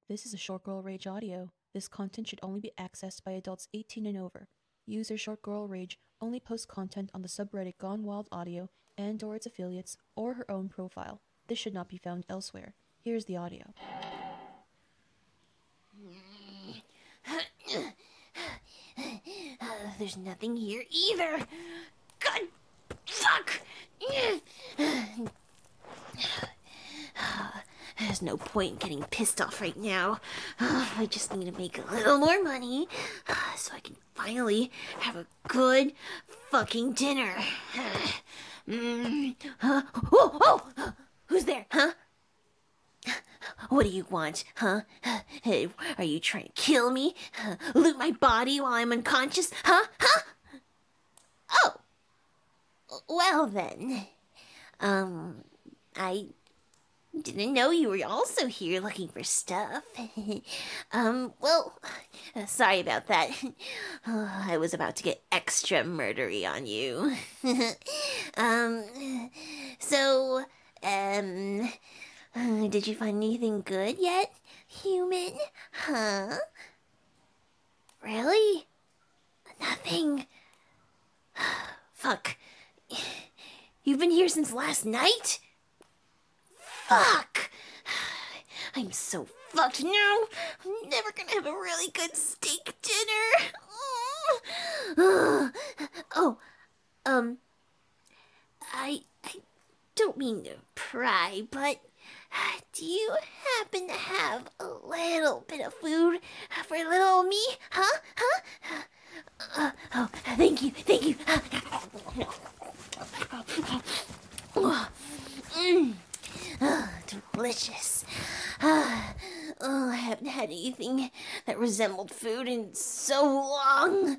This is a Short Girl Rage audio. This content should only be accessed by adults 18 and over. User Short Girl Rage only posts content on the subreddit Gone Wild Audio and/or its affiliates or her own profile. This should not be found elsewhere. Here's the audio. There's nothing here either. God, fuck! There's no point in getting pissed off right now. I just need to make a little more money so I can finally have a good fucking dinner. Oh! Who's there, huh? What do you want, huh? Hey, are you trying to kill me? Loot my body while I'm unconscious, huh? Oh! Well then. I didn't know you were also here looking for stuff. Sorry about that. I was about to get extra murdery on you. So, did you find anything good yet, human? Huh? Really? Nothing? Fuck. You've been here since last night? Fuck! I'm so fucked now. I'm never gonna have a really good steak dinner. I don't mean to pry, but do you happen to have a little bit of food for little me? Huh? Thank you. Delicious. I haven't had anything that resembled food in so long.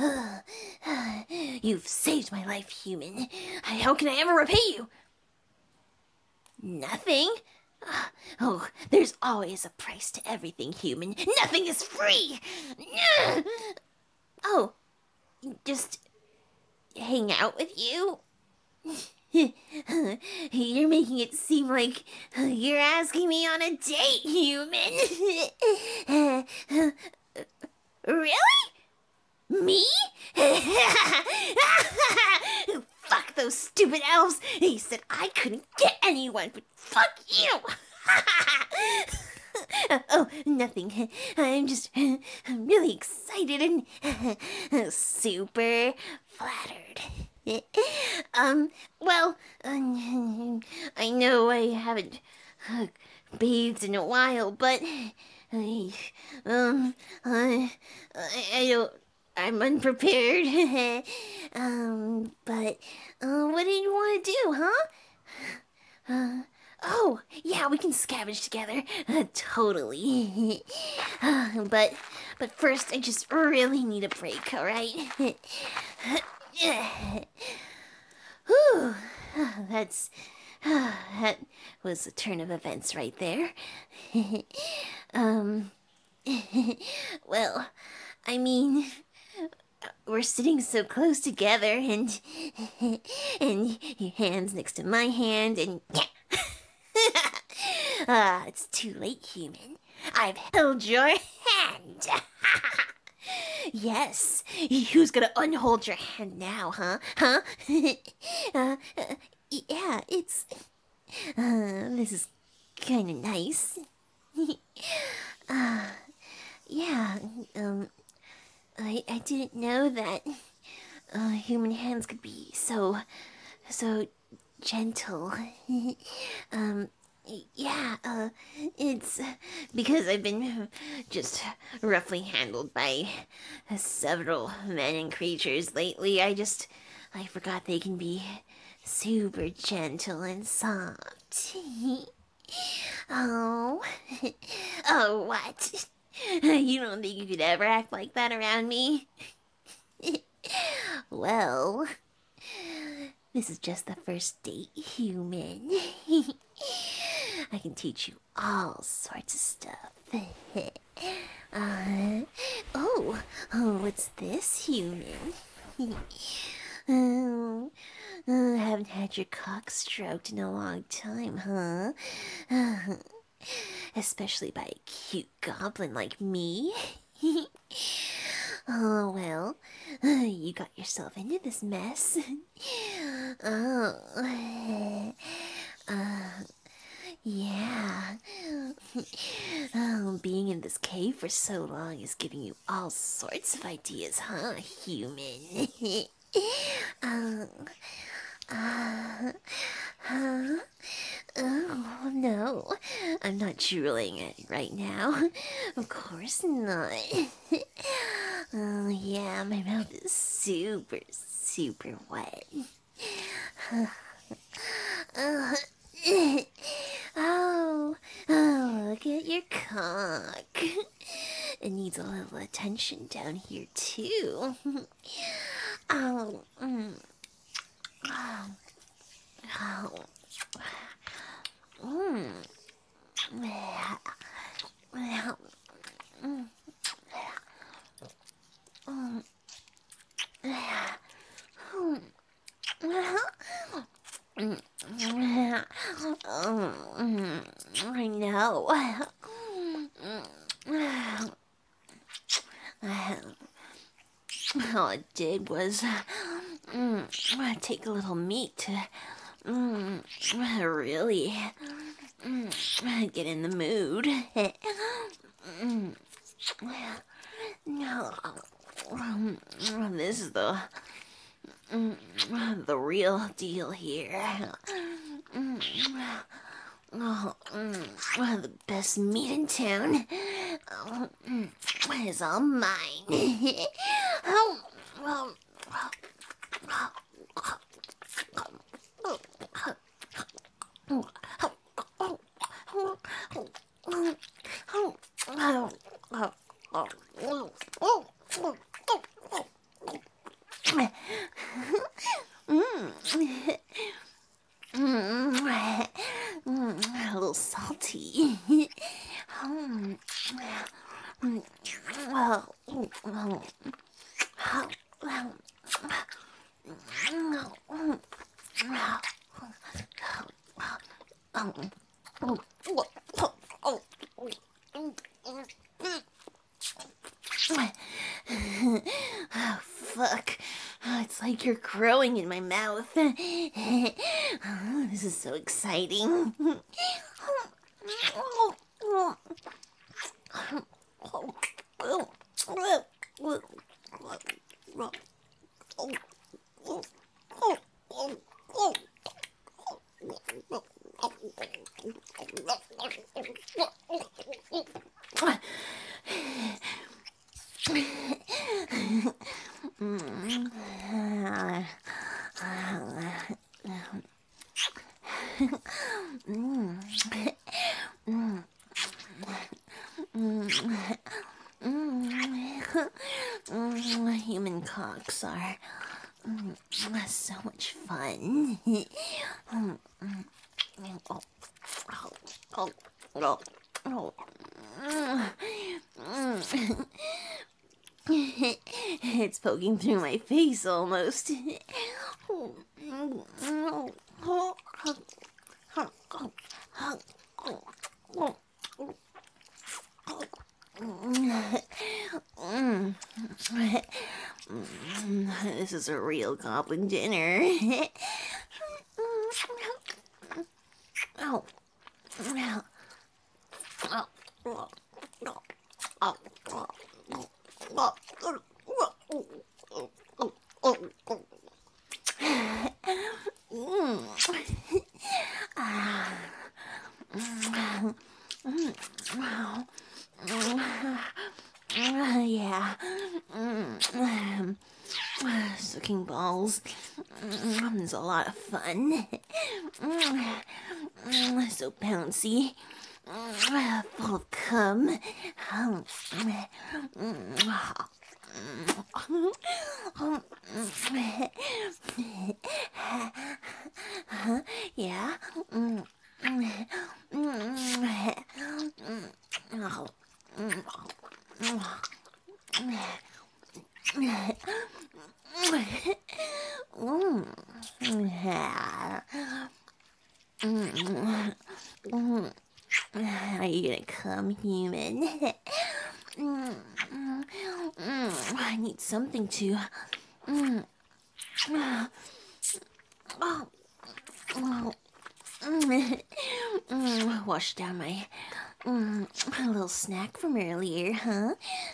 You've saved my life, human. How can I ever repay you? Nothing? Oh, there's always a price to everything, human. Nothing is free! Oh, just hang out with you? You're making it seem like you're asking me on a date, human. Really? Me? Fuck those stupid elves. They said I couldn't get anyone, but fuck you. Oh, nothing. I'm really excited and super flattered. I know I haven't bathed in a while, but I don't. I'm unprepared. What do you want to do, huh? Oh, yeah, we can scavenge together. Totally. But first, I just really need a break, alright? Whew. That was a turn of events right there. Well, I mean, we're sitting so close together, and your hand's next to my hand, and it's too late, human. I've held your hand. Yes. Who's gonna unhold your hand now, huh? Yeah, it's. This is kind of nice. Yeah. I didn't know that human hands could be so gentle. It's because I've been just roughly handled by several men and creatures lately. I forgot they can be super gentle and soft. Oh. Oh, what? You don't think you could ever act like that around me? Well, this is just the first date, human. I can teach you all sorts of stuff. What's this, human? Haven't had your cock stroked in a long time, huh? especially by a cute goblin like me. Oh, well, you got yourself into this mess. Oh, yeah. Oh, being in this cave for so long is giving you all sorts of ideas, huh, human? Oh, oh, no. I'm not drooling at it right now. Of course not. Oh, yeah, my mouth is super, super wet. Oh, oh, look at your cock. It needs a little attention down here, too. Oh, oh, oh. I know. All it did was take a little meat to really get in the mood. This is the real deal here. The best meat in town is all mine. A little salty. Oh, fuck. Oh, it's like you're growing in my mouth. Oh, this is so exciting. Human cocks are so much fun. It's poking through my face almost. This is a real goblin dinner. Oh. Yeah. Sucking balls is a lot of fun. So bouncy. Full of cum. Yeah. Are you gonna come, human? I need something to wash down my little snack from earlier, huh?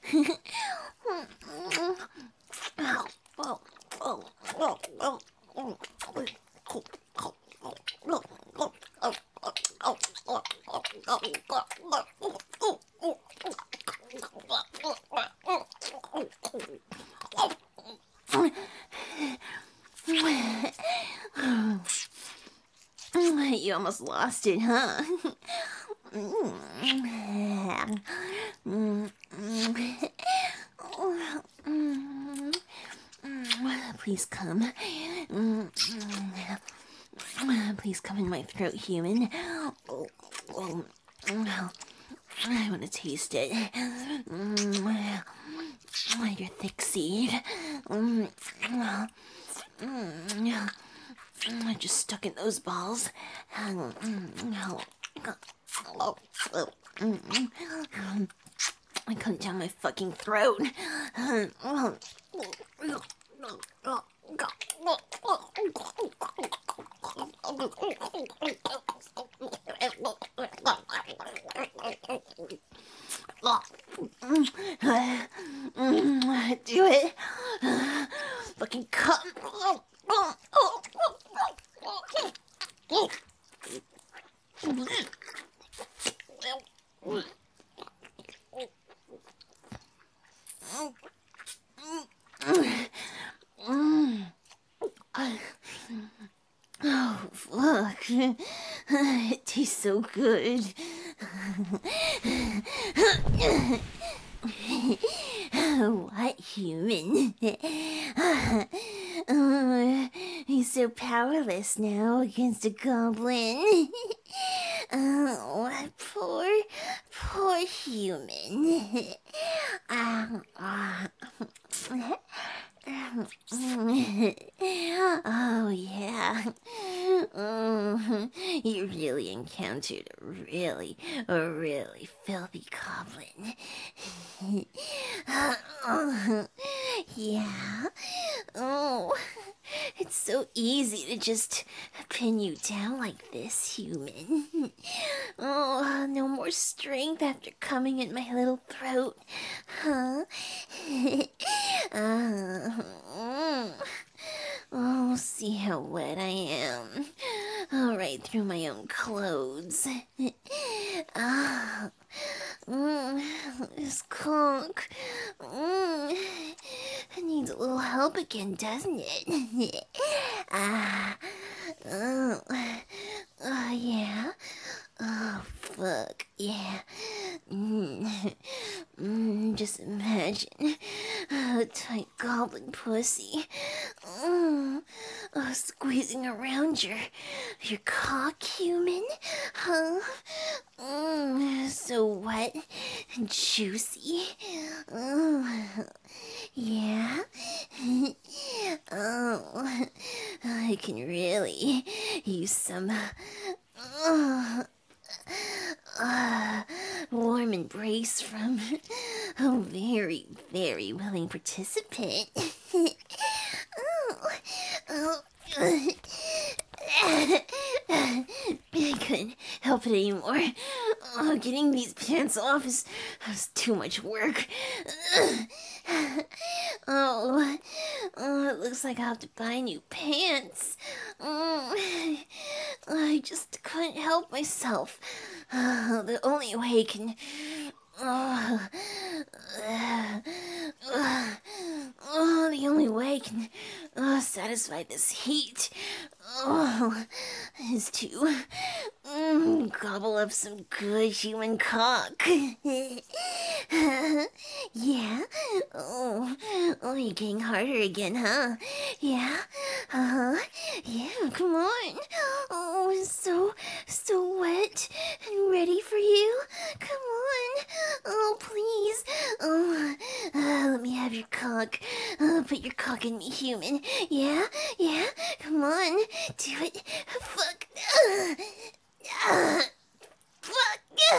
You almost lost it, huh? Please come. Please come in my throat, human. I want to taste it. Your thick seed. Just stuck in those balls. I come down my fucking throat. Do it. Fucking come. Oh, fuck. It tastes so good. What, human? He's so powerless now against a goblin. Oh, poor human. Oh, yeah. You really encountered a really filthy goblin. Yeah. Oh, it's so easy to just pin you down like this, human. Oh, no more strength after coming in my little throat, huh? Oh, see how wet I am. All right through my own clothes. This conch. It needs a little help again, doesn't it? Yeah. Oh, fuck, yeah. Just imagine a tight goblin pussy. Squeezing around your cock, human, huh? So wet and juicy. Yeah. Oh, I can really use some warm embrace from a very, very willing participant. I couldn't help it anymore. Getting these pants off is too much work. It looks like I'll have to buy new pants. I just couldn't help myself. The only way I can... the only way I can satisfy this heat is to gobble up some good human cock. Yeah? Oh, you're getting harder again, huh? Yeah? Yeah, come on. Oh, it's so wet and ready for you. Come on. Oh, please. Oh, let me have your cock. Put your cock in me, human. Yeah? Yeah? Come on. Do it. Fuck. Fuck.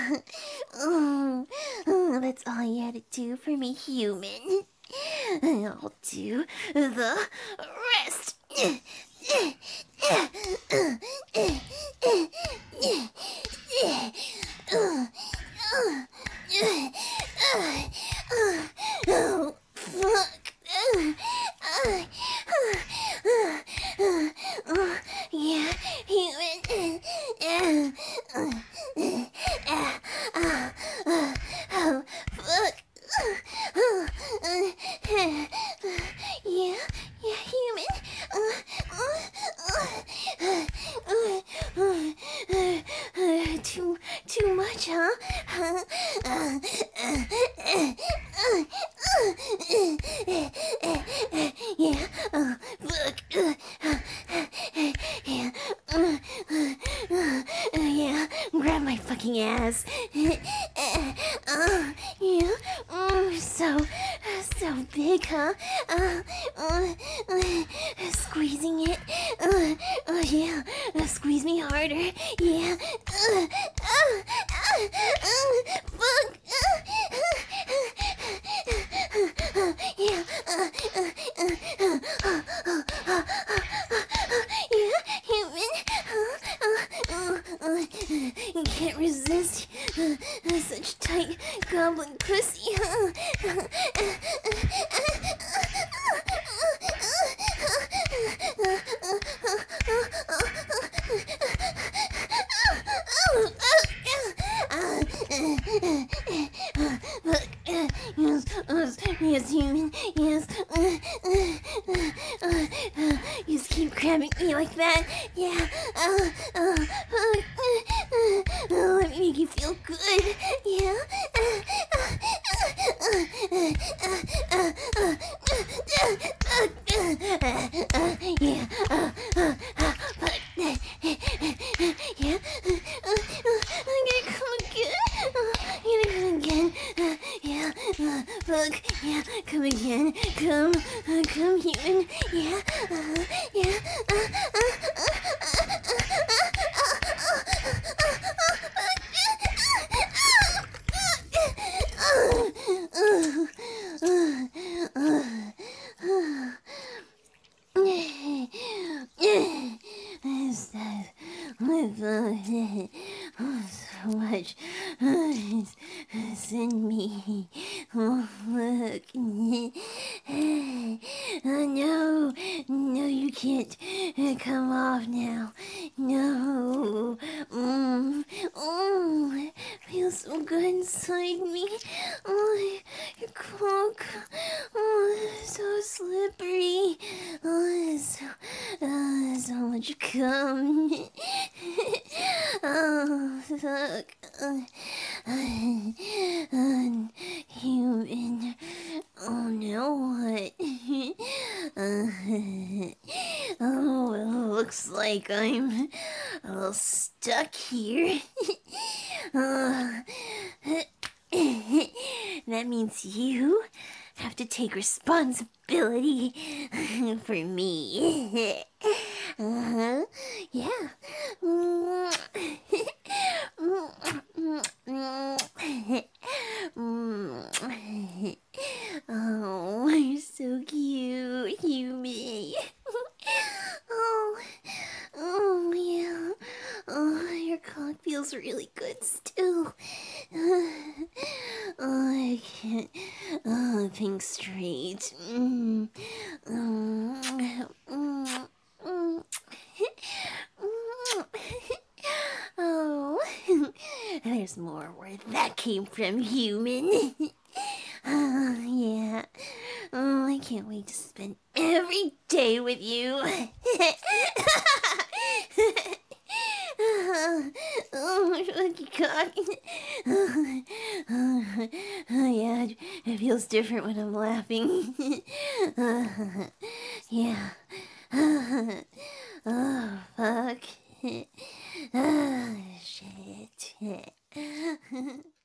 That's all you had to do for me, human. I'll do the rest. Oh, fuck. Yeah, human. Oh, fuck. Yeah, human. Too much, huh? Yeah, fuck. Yeah, yeah, grab my fucking ass. Yeah, so big, huh? Squeezing it. Yeah, squeeze me harder. Yeah. Fuck. Yeah. Yeah, human. Can't resist such tight goblin pussy. Look, yes, human, yes. You just keep grabbing me like that, yeah. Let me make you feel good, yeah. Yeah, yeah. I'm gonna come again. I'm gonna come again. Yeah, look, yeah, come again. Come, human. Yeah, yeah. So much send me. Oh, look. Oh, no, you can't come off now. No. It feels so good inside me. Oh, your cock. Oh, so slippery. Oh, so much cum. Oh, fuck. Human. Oh, now what? Oh, it looks like I'm a little stuck here. That means you have to take responsibility for me. Yeah. Oh, you're so cute, human. Oh, yeah. Oh, your cock feels really good still. Oh, I can't think straight. Oh, there's more where that came from, human. Yeah. Oh, I can't wait to spend every day with you. Oh, lucky cock. Yeah, it feels different when I'm laughing. Yeah. Oh, fuck. Ah, shit.